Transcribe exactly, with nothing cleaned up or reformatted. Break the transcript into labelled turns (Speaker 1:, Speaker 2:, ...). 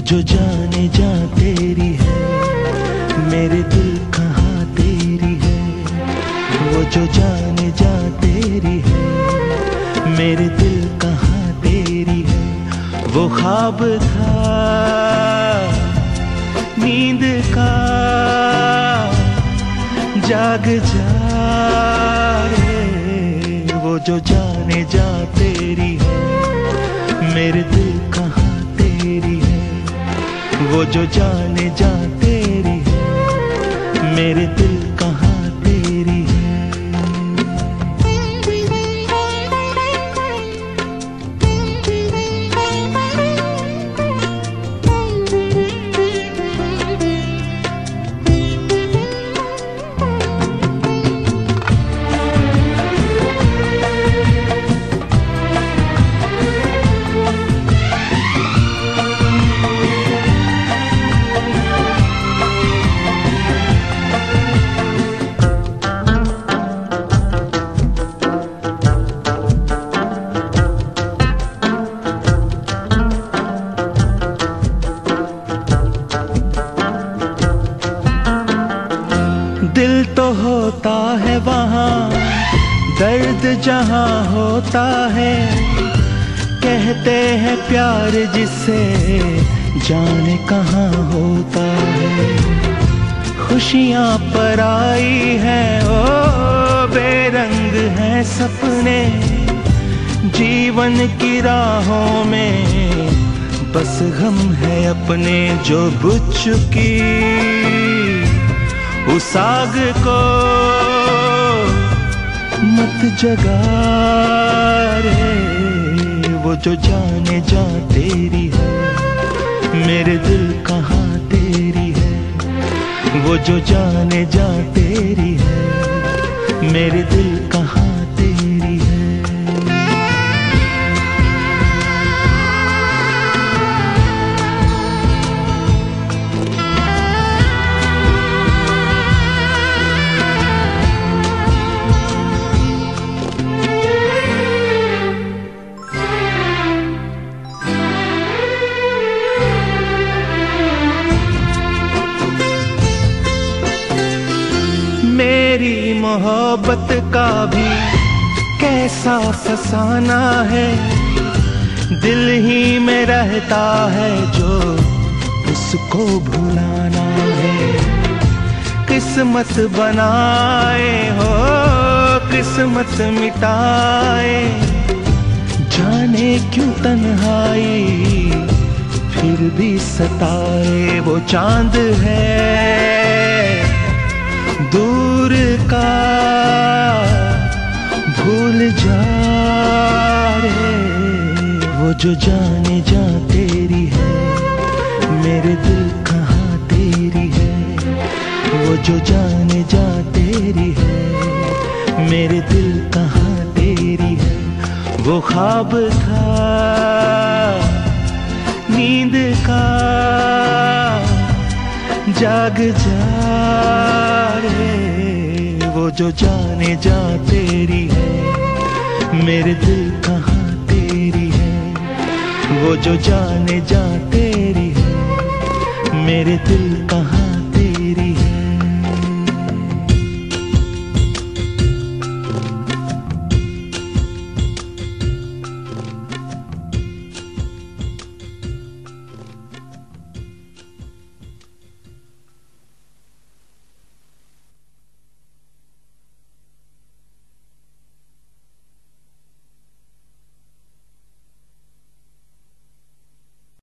Speaker 1: जो जाने जा तेरी है, मेरे दिल कहाँ तेरी है। वो जो जाने जा तेरी है, मेरे दिल कहाँ तेरी है। वो ख्वाब था नींद का, जाग जा रे। वो जो जाने जा तेरी है, मेरे दिल कहाँ तेरी है। वो जो जाने जा तेरी है, मेरे दिल कहाँ तेरी है। दिल तो होता है वहाँ, दर्द जहाँ होता है। कहते हैं प्यार जिसे जाने कहाँ होता है। खुशियाँ पराई हैं ओ बेरंग हैं सपने। जीवन की राहों में बस गम है अपने, जो बुझ चुकी उस आग को मत जगा रे। वो जो जाने जा तेरी है, मेरे दिल कहाँ तेरी है। वो जो जाने जा तेरी है, मेरे दिल कहाँ तेरी है। मेरी मोहब्बत का भी कैसा फसाना है। दिल ही में रहता है जो उसको भुलाना है। किस्मत बनाए हो किस्मत मिटाए, जाने क्यों तन्हाई फिर भी सताए। वो चांद है दूर का भूल जा रे। वो जो जाने जा तेरी है, मेरे दिल कहाँ तेरी है। वो जो जाने जा तेरी है, मेरे दिल कहाँ तेरी है। वो ख्वाब था नींद का, जाग जा रे। वो जो जाने जा तेरी है, मेरे दिल कहाँ तेरी है। वो जो जाने जा तेरी है, मेरे दिल